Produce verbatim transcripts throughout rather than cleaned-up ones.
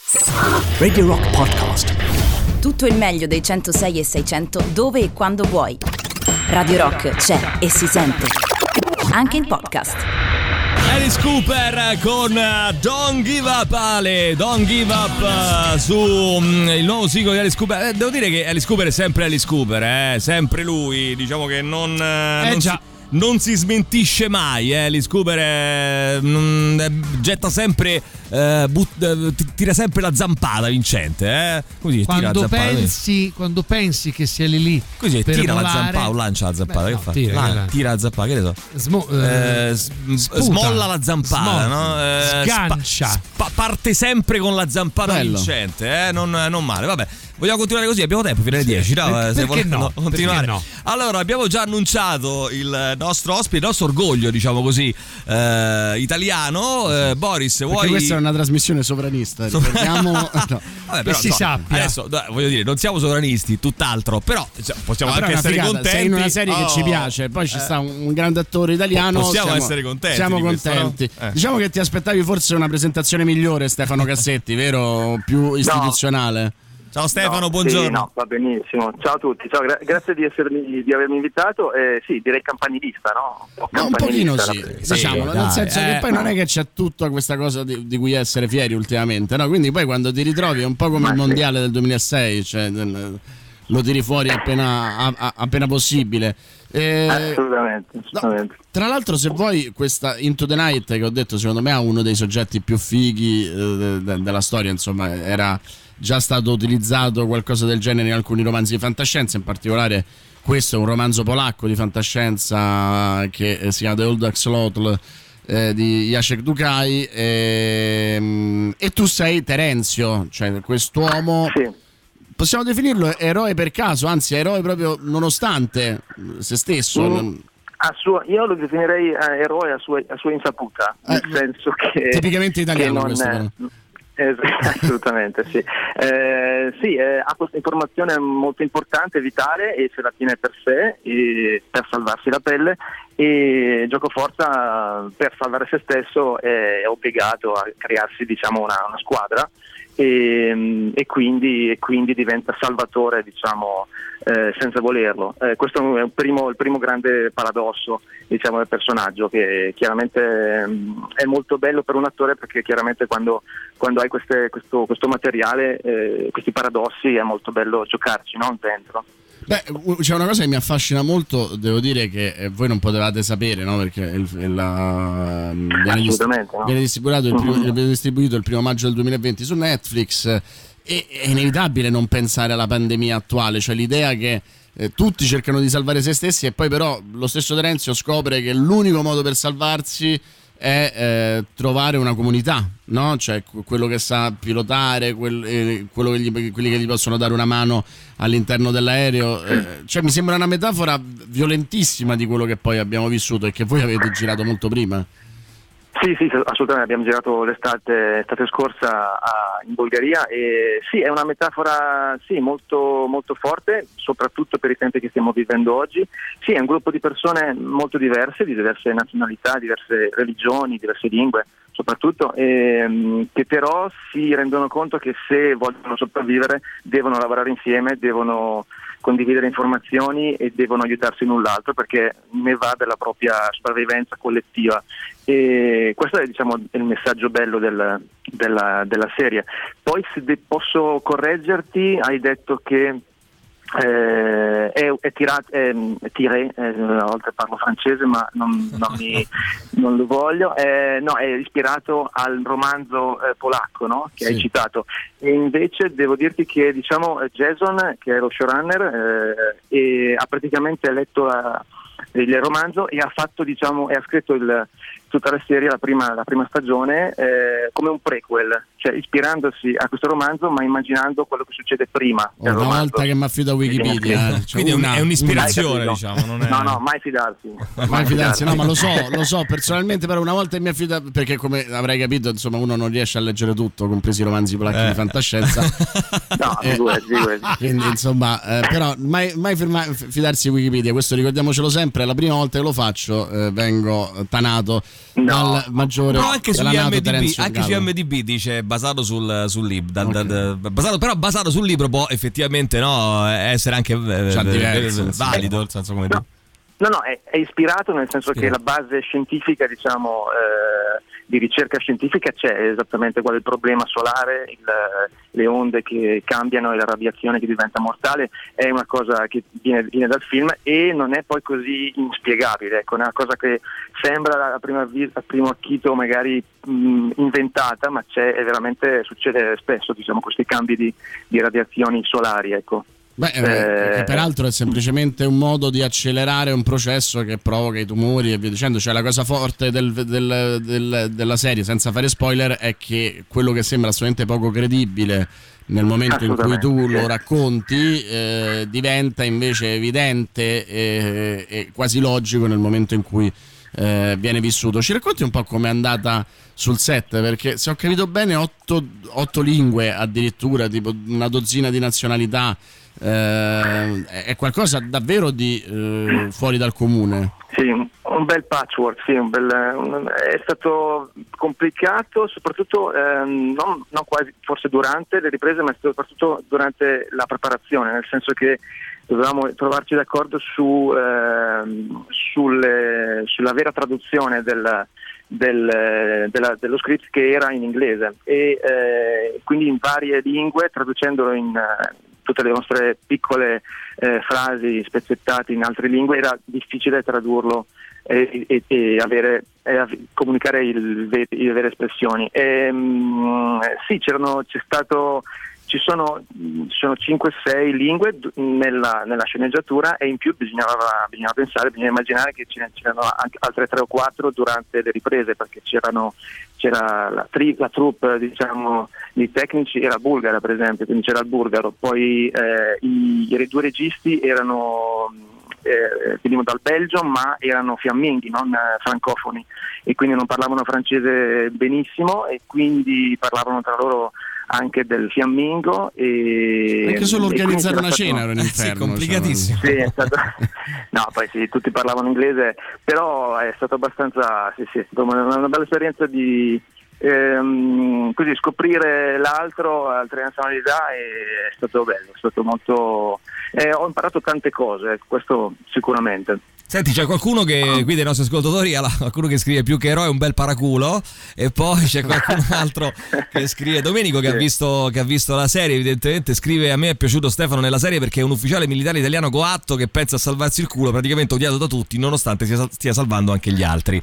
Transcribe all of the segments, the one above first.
Radio Rock Podcast. Tutto il meglio dei centosei e seicento dove e quando vuoi. Radio Rock c'è e si sente anche in podcast. Alice Cooper con uh, Don't Give Up, Ale. Don't Give Up uh, su um, il nuovo singolo di Alice Cooper. Eh, devo dire che Alice Cooper è sempre Alice Cooper, eh? Sempre lui. Diciamo che non, uh, eh non già. Si... non si smentisce mai, eh. Alice Cooper è, mm, è, getta sempre, eh, but, tira sempre la zampata vincente, eh. Così, quando tira la zampata, pensi quando pensi che sia lì lì così per tira volare, la zampata o lancia la zampata. beh, che no, fa? Tira, La, che tira la zampata, che ne so. Smo, eh, eh, sputa, smolla la zampata, smol- no? Eh, sgancia, spa, spa, parte sempre con la zampata Bello. vincente, eh. Non, non male, vabbè. Vogliamo continuare così? Abbiamo tempo fino alle dieci, no? Per- Se perché vogliamo no? continuare. Perché no? Allora, abbiamo già annunciato il nostro ospite, il nostro orgoglio, diciamo così, eh, italiano. Eh, Boris, Perché vuoi... questa è una trasmissione sovranista, ricordiamo. No. Vabbè, che però, si no, sappia. adesso dai, voglio dire, non siamo sovranisti, tutt'altro, però cioè, possiamo No, però anche è una essere figata, contenti. sei in una serie che Oh, ci piace, poi ci eh. sta un, un grande attore italiano. Possiamo siamo, essere contenti Siamo di questo, contenti. no? Eh. Diciamo che ti aspettavi forse una presentazione migliore, Stefano Cassetti, vero? Più istituzionale. Ciao Stefano, no, buongiorno. Sì, no, va benissimo. Ciao a tutti, ciao, gra- grazie di, essermi, di avermi invitato. Eh, sì, direi campanilista, no? O Ma un pochino campanilista, sì, la- diciamolo, Sì, nel dai, senso eh. che poi non è che c'è tutta questa cosa di, di cui essere fieri ultimamente, no? Quindi poi quando ti ritrovi è un po' come Ma il sì. mondiale del duemilasei, cioè del- lo tiri fuori appena, a- a- appena possibile. Eh, Assolutamente, assolutamente. No, tra l'altro, se vuoi, questa Into the Night che ho detto, secondo me ha uno dei soggetti più fighi eh, de- de- della storia. Insomma, era già stato utilizzato qualcosa del genere in alcuni romanzi di fantascienza, in particolare questo è un romanzo polacco di fantascienza che eh, si chiama The Old Axolotl eh, di Jacek Dukai, e, e tu sei Terenzio, cioè quest'uomo. Sì. Possiamo definirlo eroe per caso, anzi eroe proprio nonostante se stesso. Mm. A suo, io lo definirei eh, eroe a sua, a sua insaputa, nel Eh, senso che tipicamente italiano che non questo, è- però. Eh, assolutamente sì, eh, sì eh, ha questa informazione molto importante, vitale, e se la tiene per sé e per salvarsi la pelle, e giocoforza per salvare se stesso è obbligato a crearsi, diciamo, una, una squadra e, e, quindi, e quindi diventa salvatore, diciamo, eh, senza volerlo. Eh, questo è un primo, il primo grande paradosso, diciamo, del personaggio, che chiaramente ehm, è molto bello per un attore, perché chiaramente quando, quando hai queste, questo, questo materiale, eh, questi paradossi, è molto bello giocarci, no? Dentro. Beh, c'è una cosa che mi affascina molto, devo dire, che eh, voi non potevate sapere, no? Perché il, il, la, viene, dist- Assolutamente, no? viene distribuito, il primo, Mhm. viene distribuito il primo maggio del duemilaventi su Netflix, eh, e è inevitabile non pensare alla pandemia attuale, cioè l'idea che eh, tutti cercano di salvare se stessi e poi però lo stesso Terenzio scopre che l'unico modo per salvarsi è eh, trovare una comunità, no? Cioè quello che sa pilotare, quel, eh, quello che gli, quelli che gli possono dare una mano all'interno dell'aereo, eh, cioè mi sembra una metafora violentissima di quello che poi abbiamo vissuto e che voi avete girato molto prima. Sì, sì, assolutamente, abbiamo girato l'estate, estate scorsa a, in Bulgaria, e sì, è una metafora, sì, molto, molto forte, soprattutto per i tempi che stiamo vivendo oggi. Sì, è un gruppo di persone molto diverse, di diverse nazionalità, diverse religioni, diverse lingue, soprattutto, ehm, che però si rendono conto che se vogliono sopravvivere devono lavorare insieme, devono condividere informazioni e devono aiutarsi l'un l'altro, perché ne va della propria sopravvivenza collettiva. E questo è, diciamo, il messaggio bello del, della, della serie. Poi, se de- posso correggerti, hai detto che Eh, è, è tirato, è, è tiré, eh, a volte parlo francese ma non, non, mi, non lo voglio, eh, no, è ispirato al romanzo eh, polacco, no? Che Sì. hai citato, e invece devo dirti che, diciamo, Jason, che è lo showrunner, eh, e ha praticamente letto la, il romanzo e ha fatto, diciamo, e ha scritto il, tutta la serie, la prima, la prima stagione, eh, come un prequel, cioè ispirandosi a questo romanzo ma immaginando quello che succede prima del Una romanzo. volta che mi affido a Wikipedia, eh. Cioè, Quindi è un- una- è un'ispirazione, Hai capito? diciamo, non è... No, no, mai fidarsi. Mai fidarsi, no, ma lo so, lo so personalmente, però una volta che mi affido, perché come avrai capito, insomma, uno non riesce a leggere tutto, compresi i romanzi polacchi Eh. di fantascienza. No, Eh, figurati, figurati. quindi insomma, eh, però mai, mai firma- fidarsi di Wikipedia, questo ricordiamocelo sempre. La prima volta che lo faccio eh, vengo tanato no. dal maggiore però anche su della I NATO M D B, Terenzio anche su Gallo. I M D B dice basato sul, sul libro, Okay. da, da, basato, però basato sul libro può effettivamente no essere anche eh, Cioè, eh, diverso, eh, valido, nel senso come No. No, no, è, è ispirato nel senso Sì. che la base scientifica, diciamo, eh, di ricerca scientifica c'è, esattamente qual è il problema solare, il, le onde che cambiano e la radiazione che diventa mortale, è una cosa che viene, viene dal film e non è poi così inspiegabile, ecco, è una cosa che sembra a prima vista, a primo acchito magari mh, inventata, ma c'è, è veramente, succede spesso, diciamo, questi cambi di, di radiazioni solari, ecco. Beh, eh, che peraltro è semplicemente un modo di accelerare un processo che provoca i tumori e via dicendo. Cioè, la cosa forte del, del, del, della serie, senza fare spoiler, è che quello che sembra assolutamente poco credibile nel momento in cui tu lo racconti eh, diventa invece evidente e, e quasi logico nel momento in cui eh, viene vissuto. Ci racconti un po' com'è andata sul set? Perché se ho capito bene otto, otto lingue addirittura, tipo una dozzina di nazionalità. Eh, è qualcosa davvero di eh, fuori dal comune. Sì, un bel patchwork, sì, un bel, un, è stato complicato soprattutto ehm, non, non quasi forse durante le riprese, ma soprattutto durante la preparazione, nel senso che dovevamo trovarci d'accordo su, ehm, sulle, sulla vera traduzione del, del, della, dello script, che era in inglese, e eh, quindi in varie lingue, traducendolo in tutte le nostre piccole eh, frasi spezzettate in altre lingue, era difficile tradurlo e, e, e avere e comunicare il, le vere espressioni. E, mh, sì, c'erano, c'è stato, ci sono, ci sono cinque sei lingue nella, nella sceneggiatura, e in più bisognava, bisognava pensare, bisognava immaginare che ce n'erano anche altre tre o quattro durante le riprese, perché c'erano c'era la, tri, la troupe, diciamo, di tecnici era bulgara, per esempio, quindi c'era il bulgaro, poi eh, i, i due registi erano eh, venivano dal Belgio, ma erano fiamminghi, non eh, francofoni, e quindi non parlavano francese benissimo, e quindi parlavano tra loro anche del fiammingo, e anche solo organizzare una stato... cena era un inferno. Sì, complicatissimo. Sì, è stato... no, poi sì, tutti parlavano inglese, però è stato abbastanza, sì, sì, una, una bella esperienza di ehm, così scoprire l'altro, altre nazionalità, e è stato bello, è stato molto, eh, ho imparato tante cose, questo sicuramente. Senti, c'è qualcuno che qui dei nostri ascoltatori, qualcuno che scrive più che eroe un bel paraculo, e poi c'è qualcun altro che scrive, Domenico, che ha visto che ha visto la serie, evidentemente scrive: a me è piaciuto Stefano nella serie perché è un ufficiale militare italiano coatto che pensa a salvarsi il culo, praticamente odiato da tutti, nonostante stia, stia salvando anche gli altri.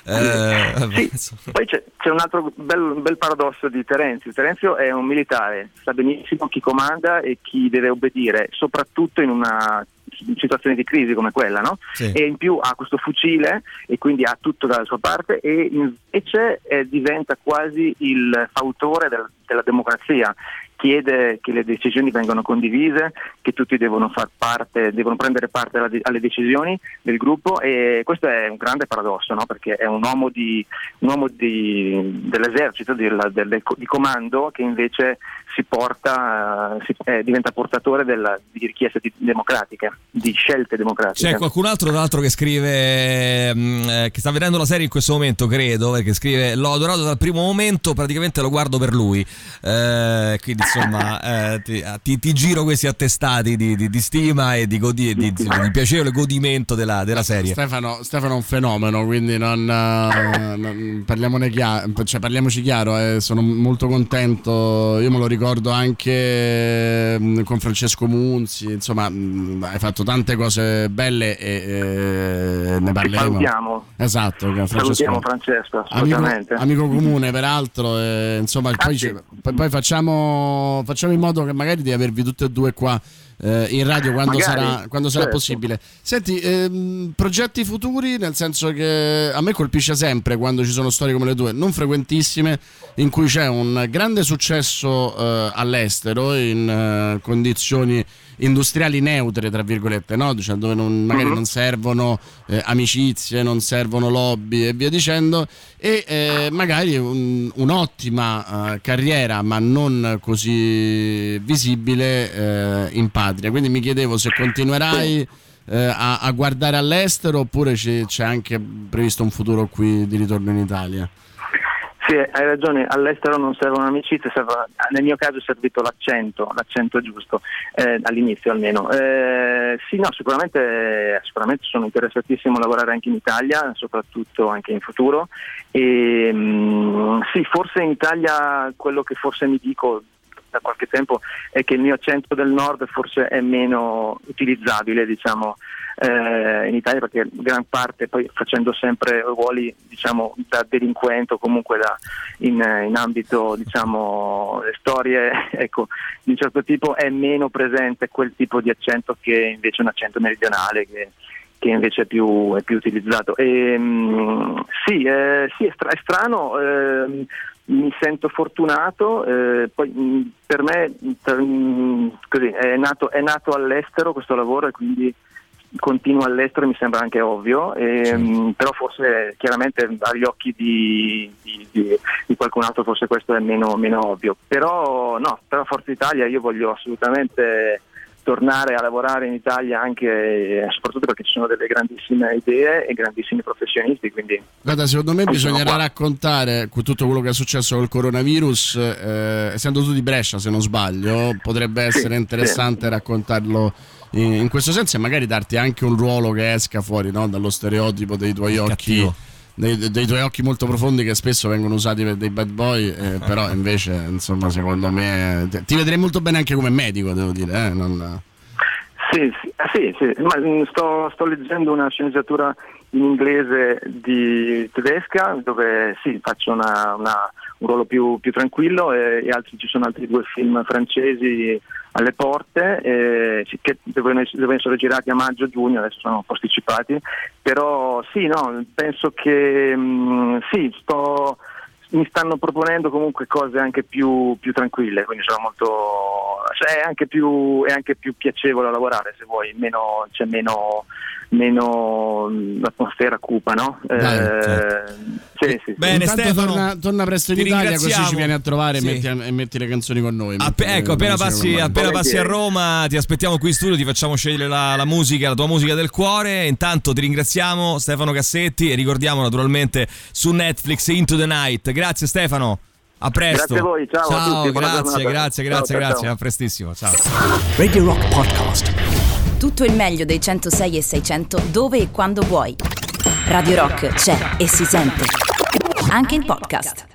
Eh, sì. Poi c'è, c'è un altro bel, bel paradosso di Terenzio. Terenzio è un militare, sa benissimo chi comanda e chi deve obbedire, soprattutto in una situazione di crisi come quella, no? Sì. E in più ha questo fucile e quindi ha tutto dalla sua parte, e invece eh, diventa quasi il fautore del, della democrazia. Chiede che le decisioni vengano condivise, che tutti devono far parte, devono prendere parte alla, alle decisioni del gruppo, e questo è un grande paradosso, no? Perché è un uomo, di, un uomo di, dell'esercito, di, del, di comando, che invece si porta, si, eh, diventa portatore della, di richieste di, democratiche, di scelte democratiche. C'è qualcun altro, tra l'altro, che scrive, mh, che sta vedendo la serie in questo momento, credo, perché scrive: l'ho adorato dal primo momento, praticamente lo guardo per lui. Eh, quindi insomma eh, ti, ti, ti giro questi attestati di, di, di stima e di, godi, di, di, di piacevole godimento della, della serie. Stefano, Stefano è un fenomeno, quindi non, uh, non parliamone chiaro, cioè parliamoci chiaro, eh, sono molto contento. Io me lo ricordo anche mh, con Francesco Munzi, insomma mh, hai fatto tante cose belle e eh, ne parleremo. Salutiamo. Esatto, Francesco. Salutiamo Francesco, assolutamente. Amico, amico comune peraltro, eh, insomma ah, poi, sì. poi, poi facciamo, facciamo in modo che magari di avervi tutti e due qua eh, in radio quando magari, sarà, quando sarà certo. possibile. Senti, ehm, progetti futuri, nel senso che a me colpisce sempre quando ci sono storie come le tue, non frequentissime, in cui c'è un grande successo eh, all'estero in eh, condizioni industriali neutre, tra virgolette, no? Cioè, dove non, magari uh-huh. non servono eh, amicizie, non servono lobby e via dicendo, e eh, magari un, un'ottima eh, carriera, ma non così visibile eh, in patria. Quindi mi chiedevo se continuerai eh, a, a guardare all'estero, oppure c'è, c'è anche previsto un futuro qui di ritorno in Italia? Sì, hai ragione, all'estero non servono amicizie, serve, nel mio caso è servito l'accento, l'accento giusto, eh, all'inizio almeno. Eh, sì, no, sicuramente, sicuramente sono interessatissimo a lavorare anche in Italia, soprattutto anche in futuro. E, mh, sì, forse in Italia quello che forse mi dico da qualche tempo è che il mio accento del nord forse è meno utilizzabile, diciamo, eh, in Italia, perché gran parte, poi facendo sempre ruoli, diciamo, da delinquente o comunque da, in, in ambito, diciamo, le storie, ecco, di un certo tipo, è meno presente quel tipo di accento che invece un accento meridionale che che invece è più, è più utilizzato. E, mh, sì, eh, sì, è, stra- è strano, eh, mi sento fortunato, eh, poi mh, per me per, mh, così, è nato, è nato all'estero questo lavoro, e quindi continuo all'estero, mi sembra anche ovvio, e, sì. mh, però forse chiaramente agli occhi di, di, di, di qualcun altro forse questo è meno, meno ovvio, però no, però Forza Italia io voglio assolutamente tornare a lavorare in Italia, anche soprattutto perché ci sono delle grandissime idee e grandissimi professionisti, quindi guarda, secondo me bisognerà raccontare tutto quello che è successo col coronavirus, eh, essendo tu di Brescia se non sbaglio, potrebbe essere sì, interessante sì. raccontarlo in, in questo senso, e magari darti anche un ruolo che esca fuori, no, dallo stereotipo dei tuoi occhi, dei, dei tuoi occhi molto profondi, che spesso vengono usati per dei bad boy, eh, però invece insomma secondo me ti vedrei molto bene anche come medico, devo dire, eh? non... sì, sì, sì, sì. Ma sto, sto leggendo una sceneggiatura in inglese di tedesca dove sì, faccio una, una, un ruolo più, più tranquillo, e, e altri, ci sono altri due film francesi alle porte, eh, che dovevano essere girati a maggio-giugno, adesso sono posticipati, però sì, no, penso che mh, sì, sto, mi stanno proponendo comunque cose anche più, più tranquille, quindi sono molto, cioè è anche più, è anche più piacevole lavorare, se vuoi, meno, c'è meno, meno l'atmosfera cupa, no? Dai, eh, certo. sì, sì, Bene, sì. Stefano, torna, torna presto in Italia, così ci vieni a trovare, sì. e, metti, e metti le canzoni con noi. App- ecco, appena passi, appena passi a Roma ti aspettiamo qui in studio, ti facciamo scegliere la, la musica, la tua musica del cuore. Intanto ti ringraziamo, Stefano Cassetti, e ricordiamo naturalmente su Netflix Into the Night. Grazie Stefano, a presto. Grazie a voi, ciao, ciao, a tutti, grazie, grazie, grazie, ciao, grazie, ciao. a prestissimo, ciao. Radio Rock Podcast. Tutto il meglio dei centosei e seicento dove e quando vuoi. Radio Rock c'è e si sente. Anche in podcast.